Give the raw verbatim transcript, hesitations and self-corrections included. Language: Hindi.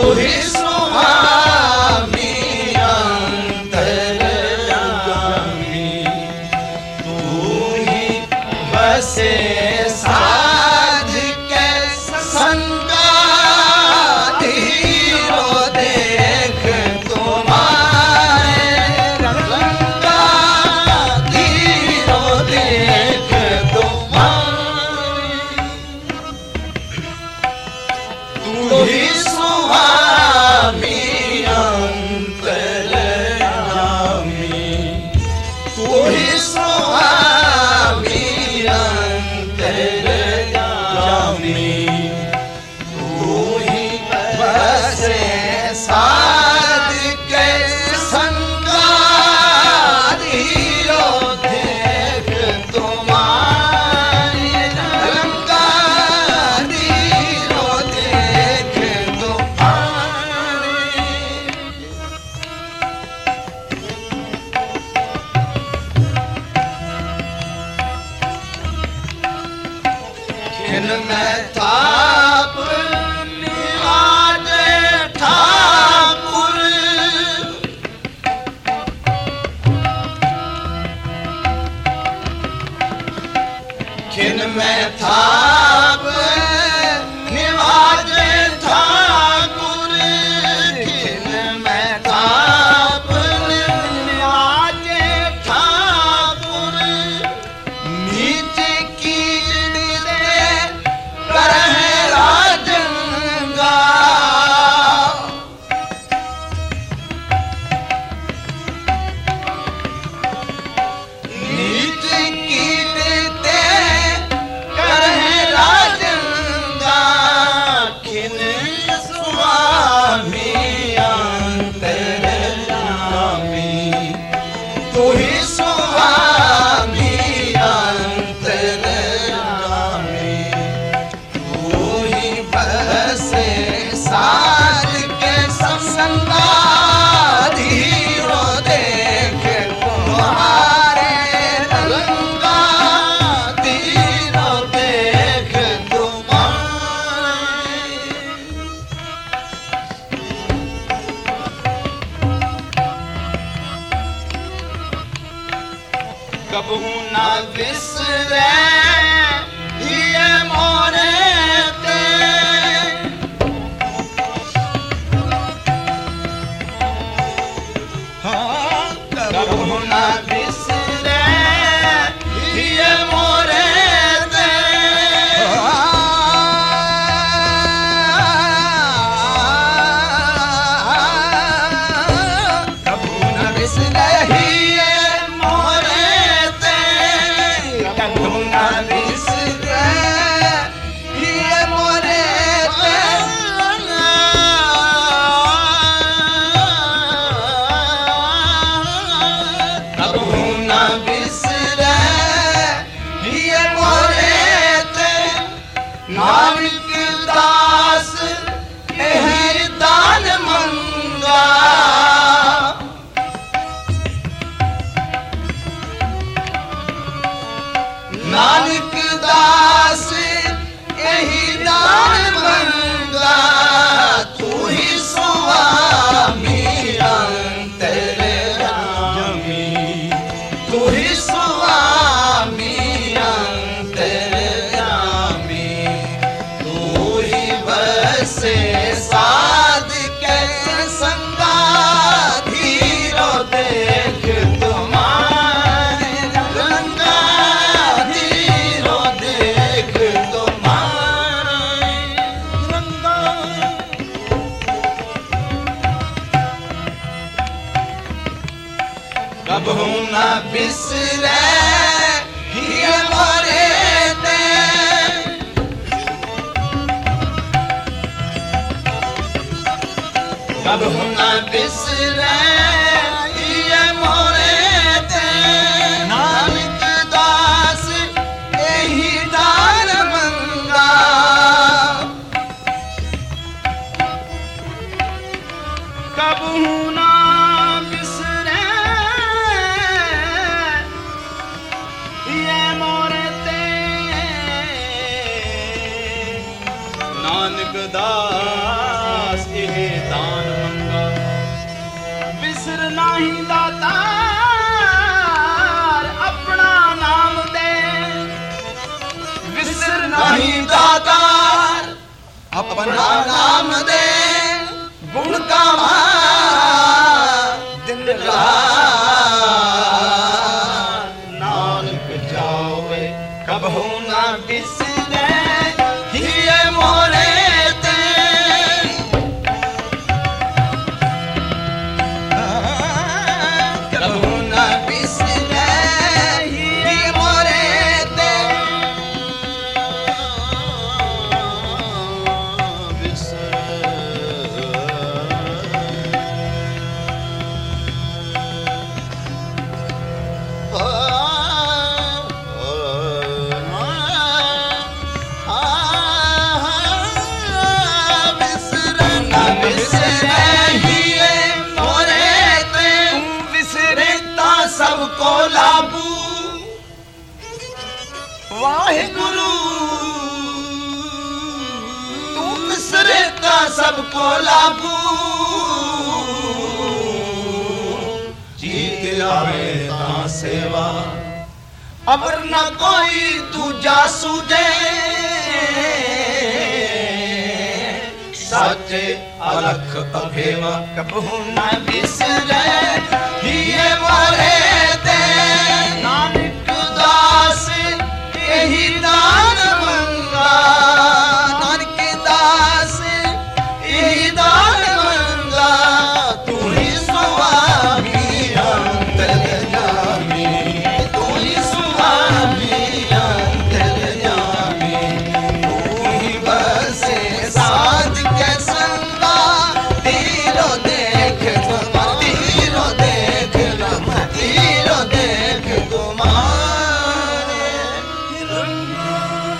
ही स्वामी अंतर्यामी, तू ही बसे साध के संगा धीरो देख तुम्हारे रंगा धीरो देख तुम्हारे। तू ही स्वामी अंतर्यामी, तू ही स्वामी अंतर्यामी, तू ही बसे साध के संगा धीरो देख तुम्हारे रंगा धीरो देख तुम्हारे। खिन में ताप निवाजे ठाकुर, खिन में ताप निवाजे ठाकुर, खिन में ताप निवाजे ठाकुर, नीच कीट दे करहे राजंगा, नीच कीट दे करहे राजंगा, खिन स्वामी अंतर्यामी, तू ही स्वामी अंतर्यामी, तू ही बसे साध के संगा धीरो देख तुम्हारे रंगा धीरो देख तुम्हारे। कबहू ना बिसरे ये मोरे ते, हाँ कबहू ना बिसरे ये मोरे ते, कबहू ना बिसरे ये मोरे ते, कबहू ना बिसरे ये मोरे ते, कबहू ना बिसरे ये मोरे ते, नानक दास यही दान मंगा, नानक दास यही दान मंगा, तू ही स्वामी अंतर्यामी, तू ही स्वामी अंतर्यामी, तू ही बसे साध के संगा धीरो देख तुम्हारे रंगा धीरो देख तुम्हारे रंगा। कबहू ना बिसरे ये मोरे ते, कबहू ना बिसरे ये मोरे ते, नानक दास यही दान मंगा, कबहू ना बिसरे ये मोरे ते, नानक दास यही ਨਹੀਂ ਦਾਤਾਰ ਆਪਣਾ ਨਾਮ ਦੇ ਵਿਸਰ ਨਹੀਂ ਦਾਤਾਰ ਆਪਣਾ ਨਾਮ ਦੇ ਗੁਣ ਗਾਵਾਂ ਦਿਨ ਰਾਤ ਨਾਨਕ ਜਾਵੇ ਕਬਹੂ ਨਾ ਬਿਸਰੈ ਹੀਏ ਮੋਰੇ ਤੇ ਕਬਹੂ ਨਾ ਬਿਸਰੈ ਹੀਏ ਮੋਰੇ ਤੇ ਸਭ ਕੋ ਲਾਭੂ ਵਾਹਿਗੁਰੂ ਤੂੰ ਵਿਸਰੇ ਤਾਂ ਸਭ ਕੋ ਲਾਭੂ ਜੀਤ ਆਵੇ ਤਾਂ ਸੇਵਾ ਅਮਰ ਨ ਕੋਈ ਦੂਜਾ ਸੂਝੇ ਸਾਚੇ ਅਲਖ ਅਭੇਵਾ ਕਬਹੂ ਨਾ ਬਿਸਰੈ ਹੀਏ ਮੋਰੇ ਤੇ ਨਾਨਕ ਦਾਸ ਇਹੀ ਦਾਨ ਮੰਗਾ ਨਾਨਕ ਦਾਸ ਇਹੀ ਦਾਨ ਮੰਗਾ ਤੂੰ ਹੀ ਸੁਆਮੀ ਅੰਤਰਜਾਮੀ ਤੂੰ ਹੀ ਸੁਆਮੀ ਅੰਤਰਜਾਮੀ ਤੂੰ ਹੀ ਬਸੇ ਸਾਧ ਕੇ ਸੰਗਾ ਤੀਰੋ ਦੇਖ ਤੁਮਾ ਤੀਰੋ ਦੇਖ ਰਮਾ ਤੀਰੋ ਦੇਖ ਤੁਮਾਰੇ ਰੰਗ